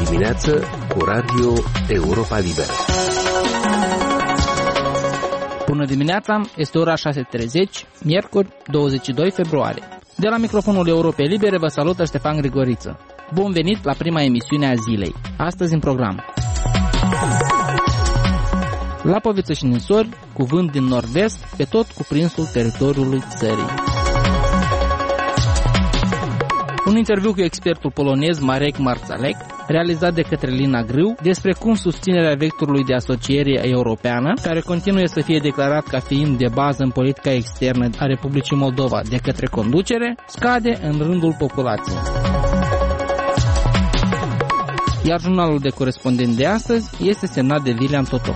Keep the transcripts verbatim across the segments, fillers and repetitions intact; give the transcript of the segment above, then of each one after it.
dimineață cu Radio Europa Liberă. Bună dimineața, este ora șase și treizeci, miercuri, douăzeci și doi februarie. De la microfonul Europei Libere vă salută Ștefan Grigoriță. Bun venit la prima emisiune a zilei. Astăzi în program. Lapoviță și Ninsori, cu vânt din nord-est, pe tot cuprinsul teritoriului țării. Un interviu cu expertul polonez Marek Marțalek, realizat de către Lina Grâu, despre cum susținerea vectorului de asociere europeană, care continuă să fie declarat ca fiind de bază în politica externă a Republicii Moldova de către conducere, scade în rândul populației. Iar jurnalul de corespondent de astăzi este semnat de William Totoc.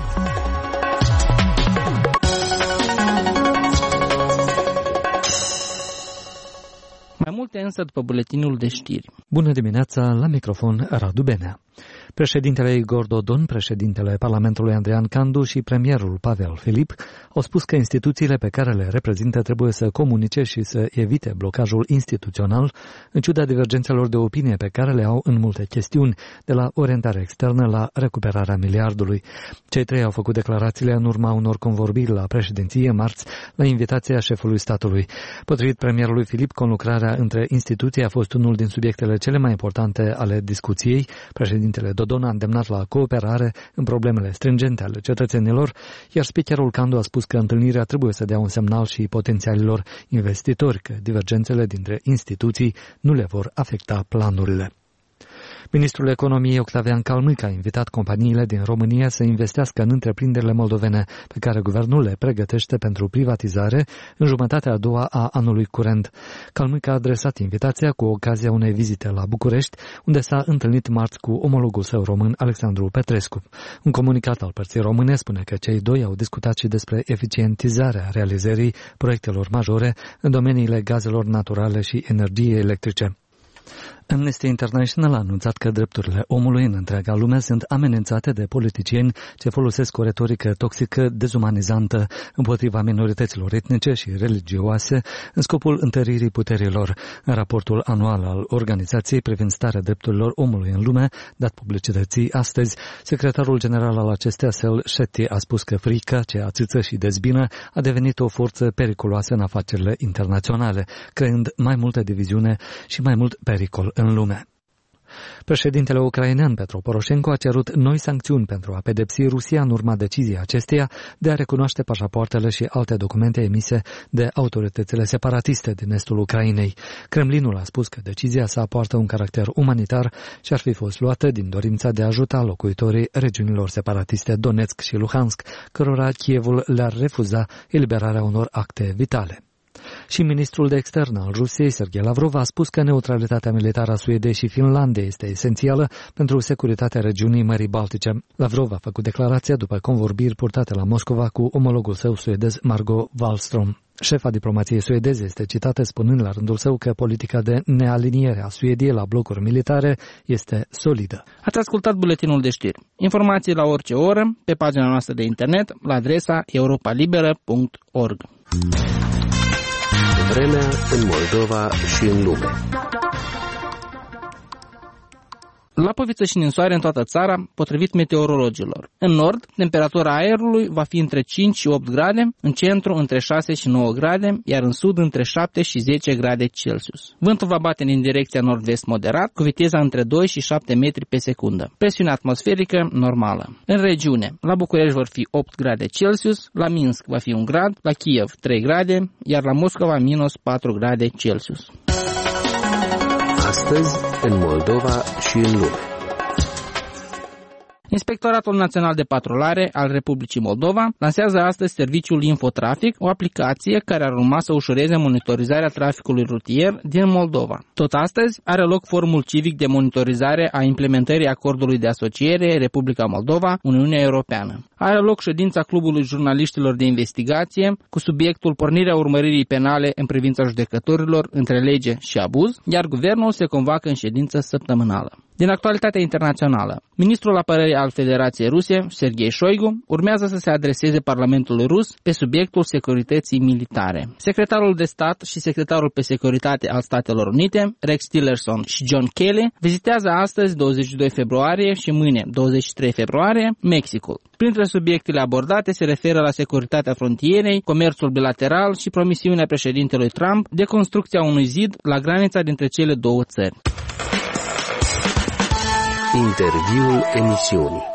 Mai multe însă după buletinul de știri. Bună dimineața, la microfon Radu Benea. Președintele Igor Dodon, președintele Parlamentului Andrian Candu și premierul Pavel Filip au spus că instituțiile pe care le reprezintă trebuie să comunice și să evite blocajul instituțional, în ciuda divergențelor de opinie pe care le au în multe chestiuni, de la orientarea externă la recuperarea miliardului. Cei trei au făcut declarațiile în urma unor convorbiri la președinție marți, la invitația șefului statului. Potrivit premierului Filip, conlucrarea între instituții a fost unul din subiectele cele mai importante ale discuției. Președintele Dodon a îndemnat la cooperare în problemele stringente ale cetățenilor, iar speakerul Candu a spus că întâlnirea trebuie să dea un semnal și potențialilor investitori că divergențele dintre instituții nu le vor afecta planurile. Ministrul Economiei Octavian Calmâc a invitat companiile din România să investească în întreprinderile moldovene pe care guvernul le pregătește pentru privatizare în jumătatea a doua a anului curent. Calmâc a adresat invitația cu ocazia unei vizite la București, unde s-a întâlnit marți cu omologul său român Alexandru Petrescu. Un comunicat al părții române spune că cei doi au discutat și despre eficientizarea realizării proiectelor majore în domeniile gazelor naturale și energiei electrice. Amnesty International a anunțat că drepturile omului în întreaga lume sunt amenințate de politicieni ce folosesc o retorică toxică, dezumanizantă împotriva minorităților etnice și religioase în scopul întăririi puterilor. În raportul anual al organizației privind starea drepturilor omului în lume, dat publicității astăzi, secretarul general al acesteia, Sel Shetty, a spus că frica ce ațâță și dezbină a devenit o forță periculoasă în afacerile internaționale, creând mai multă diviziune și mai mult pericol în lume. Președintele ucrainean Petro Poroșenko a cerut noi sancțiuni pentru a pedepsi Rusia în urma deciziei acesteia de a recunoaște pașapoartele și alte documente emise de autoritățile separatiste din estul Ucrainei. Kremlinul a spus că decizia sa poartă un caracter umanitar și ar fi fost luată din dorința de a ajuta locuitorii regiunilor separatiste Donetsk și Luhansk, cărora Kievul le-ar refuza eliberarea unor acte vitale. Și ministrul de externe al Rusiei, Sergei Lavrov, a spus că neutralitatea militară a Suediei și Finlandei este esențială pentru securitatea regiunii Mării Baltice. Lavrov a făcut declarația după convorbiri purtate la Moscova cu omologul său suedez Margot Wallström. Șefa diplomației suedeze este citată spunând la rândul său că politica de nealiniere a Suediei la blocuri militare este solidă. Ați ascultat buletinul de știri. Informații la orice oră pe pagina noastră de internet la adresa europa liberă punct org. Vremea în Moldova și în lume. Lapoviță și ninsoare în toată țara, potrivit meteorologilor. În nord, temperatura aerului va fi între cinci și opt grade, în centru între șase și nouă grade, iar în sud între șapte și zece grade Celsius. Vântul va bate în direcția nord-vest moderat, cu viteza între doi și șapte metri pe secundă. Presiunea atmosferică normală. În regiune, la București vor fi opt grade Celsius, la Minsk va fi un grad, la Kiev trei grade, iar la Moscova minus patru grade Celsius. Astăzi, în Moldova și în lume. Inspectoratul Național de Patrulare al Republicii Moldova lansează astăzi serviciul Infotrafic, o aplicație care ar urma să ușureze monitorizarea traficului rutier din Moldova. Tot astăzi are loc forumul civic de monitorizare a implementării acordului de asociere Republica Moldova-Uniunea Europeană. Are loc ședința Clubului Jurnaliștilor de Investigație cu subiectul pornirea urmăririi penale în privința judecătorilor între lege și abuz, iar guvernul se convoacă în ședință săptămânală. Din actualitatea internațională, ministrul apărării al Federației Ruse, Sergei Shoigu, urmează să se adreseze Parlamentului rus pe subiectul securității militare. Secretarul de stat și secretarul pe securitate al Statelor Unite, Rex Tillerson și John Kelly, vizitează astăzi, douăzeci și doi februarie, și mâine, douăzeci și trei februarie, Mexicul. Printre subiectele abordate se referă la securitatea frontierei, comerțul bilateral și promisiunea președintelui Trump de construcția unui zid la granița dintre cele două țări. Interviul emisiunii.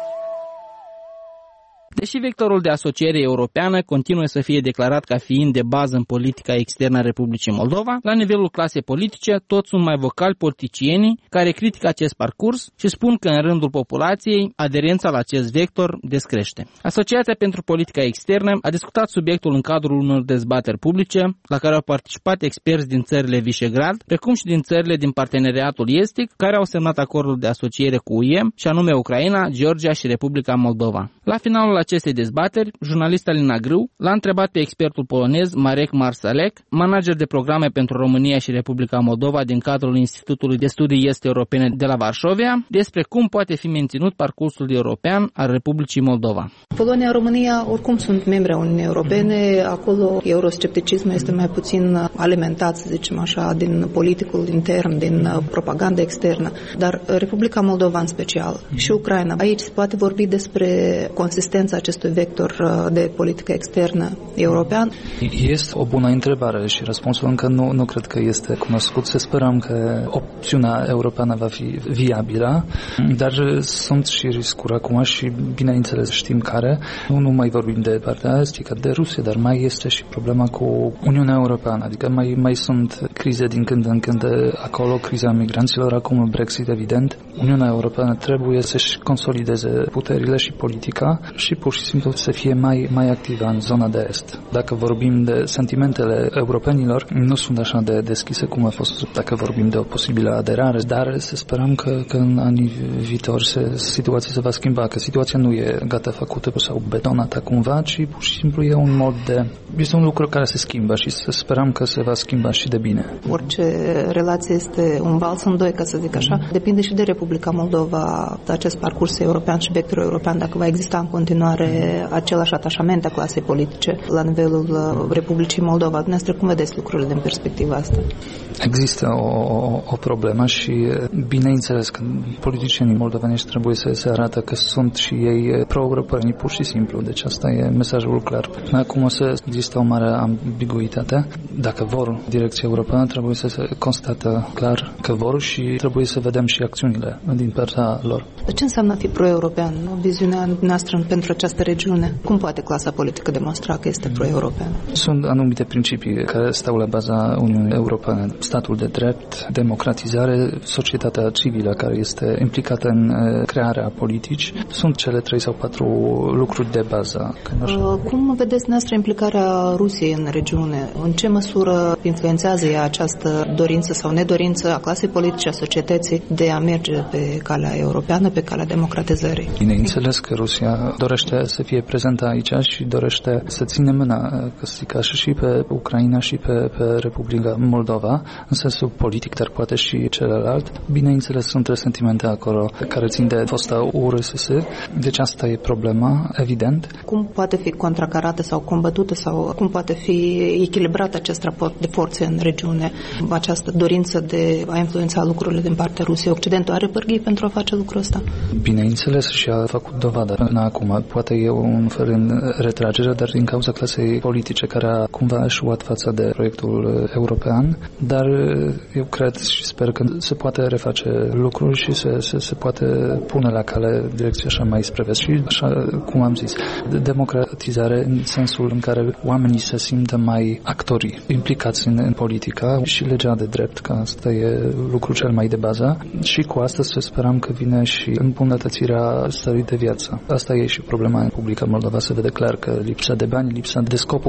Deși vectorul de asociere europeană continuă să fie declarat ca fiind de bază în politica externă a Republicii Moldova, la nivelul clasei politice, toți sunt mai vocali politicienii care critică acest parcurs și spun că în rândul populației aderența la acest vector descrește. Asociația pentru Politica Externă a discutat subiectul în cadrul unor dezbateri publice la care au participat experți din țările Visegrad, precum și din țările din parteneriatul estic, care au semnat acordul de asociere cu U E, și anume Ucraina, Georgia și Republica Moldova. La finalul acestei dezbateri, jurnalista Alina Grâu l-a întrebat pe expertul polonez Marek Marsalek, manager de programe pentru România și Republica Moldova din cadrul Institutului de Studii Est-Europene de la Varșovia, despre cum poate fi menținut parcursul european al Republicii Moldova. Polonia, România oricum sunt membre a Uniunii Europene, acolo euroscepticismul este mai puțin alimentat, să zicem așa, din politicul intern, din propaganda externă, dar Republica Moldova în special și Ucraina. Aici se poate vorbi despre consistența acestui vector de politică externă european? Este o bună întrebare și răspunsul încă nu, nu cred că este cunoscut. Să sperăm că opțiunea europeană va fi viabilă, dar sunt și riscuri acum și bineînțeles știm care. Nu, nu mai vorbim de partea estică, de Rusia, dar mai este și problema cu Uniunea Europeană, adică mai, mai sunt crize din când în când acolo, criza migranților, acum Brexit evident. Uniunea Europeană trebuie să-și consolideze puterile și politica și pur și simplu să fie mai, mai activă în zona de est. Dacă vorbim de sentimentele europenilor, nu sunt așa de deschise cum a fost dacă vorbim de o posibilă aderare, dar să sperăm că, că în anii viitori se, situația se va schimba, că situația nu e gata făcută sau betonată cumva, ci pur și simplu e un mod de... este un lucru care se schimbă și să sperăm că se va schimba și de bine. Orice relație este un vals în doi, ca să zic așa. Depinde și de Republica Moldova, de acest parcurs european și vectorul european, dacă va exista în continuare același atașament a clasei politice la nivelul Republicii Moldova. Dumneavoastră, cum vedeți lucrurile din perspectiva asta? Există o, o problemă și bineînțeles că politicienii moldovenești trebuie să se arată că sunt și ei pro-europeni pur și simplu. Deci asta e mesajul clar. Acum o să există o mare ambiguitate. Dacă vor direcția europeană, trebuie să se constată clar că vor și trebuie să vedem și acțiunile din partea lor. Ce înseamnă a fi pro-european? Viziunea noastră pentru această regiune? Cum poate clasa politică demonstra că este pro-europeană? Sunt anumite principii care stau la baza Uniunii Europene. Statul de drept, democratizare, societatea civilă care este implicată în crearea politici. Sunt cele trei sau patru lucruri de bază. Cum vedeți noastră implicarea Rusiei în regiune? În ce măsură influențează ea această dorință sau nedorință a clasei politice, a societății de a merge pe calea europeană, pe calea democratizării? Bineînțeles că Rusia dorește să fie prezentă aici și dorește să ține mâna, că să zic așa, și pe Ucraina și pe, pe Republica Moldova, în sensul politic, dar poate și celălalt. Bineînțeles, sunt resentimente acolo care țin de fosta U R S S, deci asta e problema, evident. Cum poate fi contracarată sau combătută sau cum poate fi echilibrat acest raport de forțe în regiune, această dorință de a influența lucrurile din partea Rusiei? Occidentul are pârghii pentru a face lucrul ăsta? Bineînțeles, și a făcut dovadă până acum. Poate e un fel în retragere, dar din cauza clasei politice care a cumva eșuat față de proiectul european, dar eu cred și sper că se poate reface lucruri și se, se, se poate pune la cale direcția așa mai spre vest. Și așa cum am zis, democratizare în sensul în care oamenii se simtă mai actorii implicați în, în politica și legea de drept, că asta e lucrul cel mai de bază și cu asta să sperăm că vine și îmbunătățirea stării de viață. Asta e și problema în Republica Moldova, se vede clar că lipsa de bani, lipsa de scopuri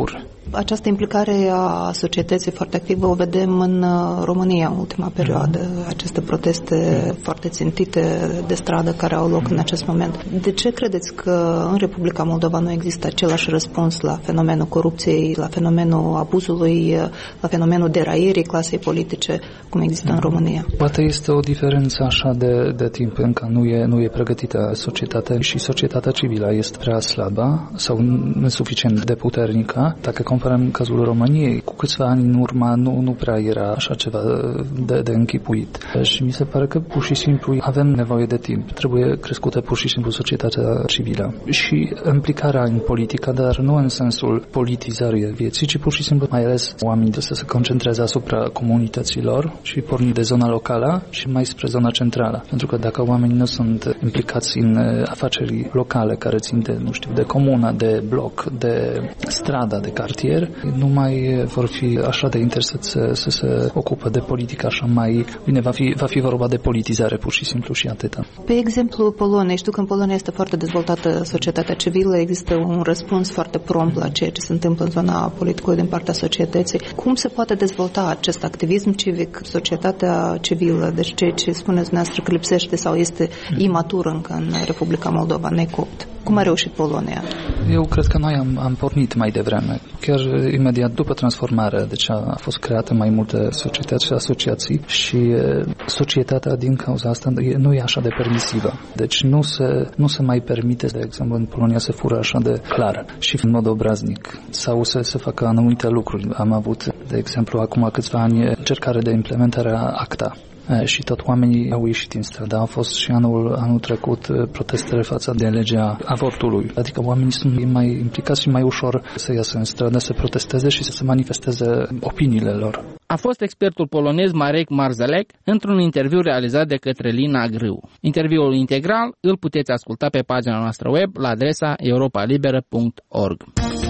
Această implicare a societății foarte activă o vedem în România în ultima perioadă. Aceste proteste foarte țintite de stradă care au loc în acest moment. De ce credeți că în Republica Moldova nu există același răspuns la fenomenul corupției, la fenomenul abuzului, la fenomenul deraierii clasei politice, cum există în România? Poate este o diferență așa de, de timp încă nu e, nu e pregătită societatea și societatea civilă este prea slabă sau insuficient de puternică. Dacă comparăm cazul României, cu câțiva ani în urmă nu, nu prea era așa ceva de, de închipuit. Și mi se pare că pur și simplu avem nevoie de timp. Trebuie crescută pur și simplu societatea civilă. Și implicarea în politică, dar nu în sensul politizării vieții, ci pur și simplu mai ales oamenii să se concentreze asupra comunităților și porni de zona locală și mai spre zona centrală. Pentru că dacă oamenii nu sunt implicați în afaceri locale care țin de, nu știu, de comună, de bloc, de strada, de cartier, nu mai vor fi așa de interesați să, să se ocupe de politică așa mai bine, va fi, va fi vorba de politizare pur și simplu și atâta. Pe exemplu Poloniei, știu că în Polonia este foarte dezvoltată societatea civilă, există un răspuns foarte prompt la ceea ce se întâmplă în zona politicului din partea societății. Cum se poate dezvolta acest activism civic, societatea civilă, deci ceea ce spuneți dumneavoastră că lipsește sau este imatur încă în Republica Moldova, necopt? Cum a reușit Polonia? Eu cred că noi am, am pornit mai devreme. Chiar imediat după transformare, deci a, a fost creată mai multe societăți și asociații și e, societatea din cauza asta e, nu e așa de permisivă. Deci nu se, nu se mai permite, de exemplu, în Polonia să fură așa de clar și în mod obraznic sau să se facă anumite lucruri. Am avut, de exemplu, acum câțiva ani încercare de implementare a ACTA. Și tot oamenii au ieșit din stradă. Au fost și anul, anul trecut protestele față de legea avortului. Adică oamenii sunt mai implicați și mai ușor să iasă în stradă, să protesteze și să se manifesteze opiniile lor. A fost expertul polonez Marek Marzelek într-un interviu realizat de către Lina Grâu. Interviul integral îl puteți asculta pe pagina noastră web la adresa europa liberă punct org.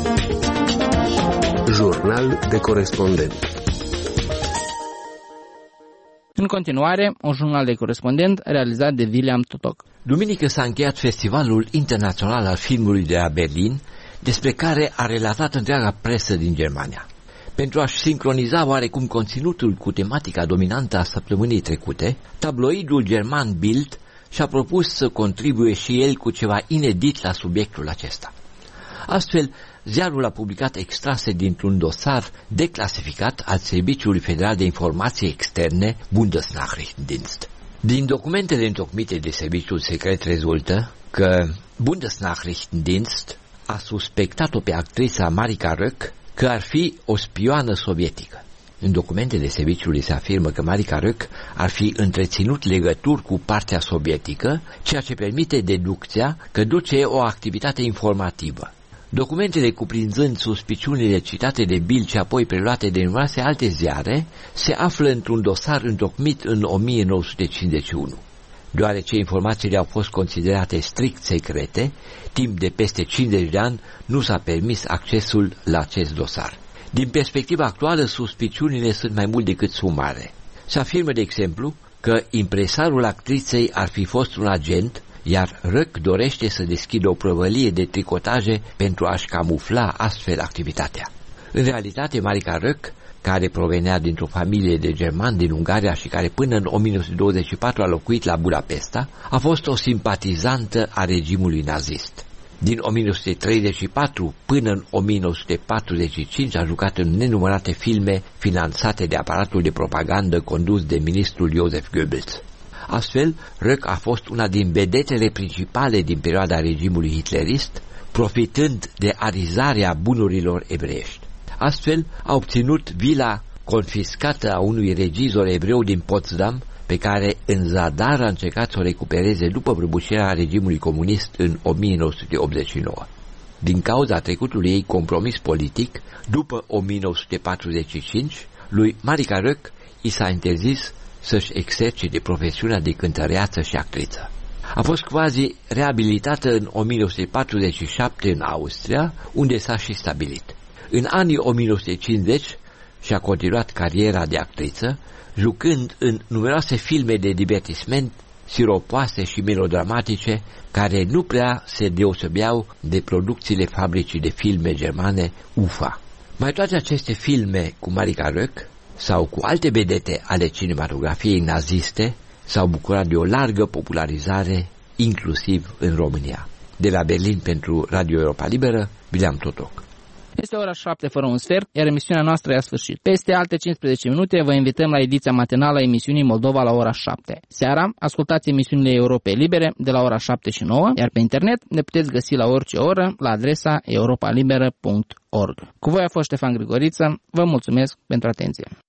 Jurnal de corespondent. În continuare, un jurnal de corespondent realizat de William Totoc. Duminică s-a încheiat Festivalul Internațional al Filmului de la Berlin, despre care a relatat întreaga presă din Germania. Pentru a-și sincroniza oarecum conținutul cu tematica dominantă a săptămânii trecute, tabloidul german Bild și-a propus să contribuie și el cu ceva inedit la subiectul acesta. Astfel, ziarul a publicat extrase dintr-un dosar declasificat al Serviciului Federal de Informații Externe, Bundesnachrichtendienst. Din documentele întocmite de serviciul secret rezultă că Bundesnachrichtendienst a suspectat-o pe actrița Marika Röck că ar fi o spioană sovietică. În documentele serviciului se afirmă că Marika Röck ar fi întreținut legături cu partea sovietică, ceea ce permite deducția că duce o activitate informativă. Documentele cuprinzând suspiciunile citate de Bild și apoi preluate de numeroase alte ziare se află într-un dosar întocmit în o mie nouă sute cincizeci și unu. Deoarece informațiile au fost considerate strict secrete, timp de peste cincizeci de ani nu s-a permis accesul la acest dosar. Din perspectiva actuală, suspiciunile sunt mai mult decât sumare. Se afirmă, de exemplu, că impresarul actriței ar fi fost un agent, iar Röck dorește să deschidă o prăvălie de tricotaje pentru a-și camufla astfel activitatea. În realitate, Marika Röck, care provenea dintr-o familie de germani din Ungaria și care până în o mie nouă sute douăzeci și patru a locuit la Budapesta, a fost o simpatizantă a regimului nazist. Din o mie nouă sute treizeci și patru până în o mie nouă sute patruzeci și cinci a jucat în nenumărate filme finanțate de aparatul de propagandă condus de ministrul Joseph Goebbels. Astfel, Röck a fost una din vedetele principale din perioada regimului hitlerist, profitând de arizarea bunurilor evreiești. Astfel, a obținut vila confiscată a unui regizor evreu din Potsdam, pe care în zadar a încercat să o recupereze după prăbușirea regimului comunist în o mie nouă sute optzeci și nouă. Din cauza trecutului ei compromis politic, după o mie nouă sute patruzeci și cinci, lui Marika Röck i s-a interzis să-și exercite profesiunea de cântăreață și actriță. A fost quasi reabilitată în o mie nouă sute patruzeci și șapte în Austria, unde s-a și stabilit. În anii o mie nouă sute cincizeci și-a continuat cariera de actriță, jucând în numeroase filme de divertisment, siropoase și melodramatice, care nu prea se deosebeau de producțiile fabricii de filme germane U F A. Mai toate aceste filme cu Marica Röck sau cu alte vedete ale cinematografiei naziste s-au bucurat de o largă popularizare, inclusiv în România. De la Berlin pentru Radio Europa Liberă, Bileam Totoc. Este ora șapte fără un sfert, iar emisiunea noastră e a sfârșit. Peste alte cincisprezece minute vă invităm la ediția matinală a emisiunii Moldova la ora șapte. Seara, ascultați emisiunile Europei Libere de la ora șapte și nouă, iar pe internet ne puteți găsi la orice oră la adresa europa liberă punct org. Cu voi a fost Ștefan Grigoriță, vă mulțumesc pentru atenție.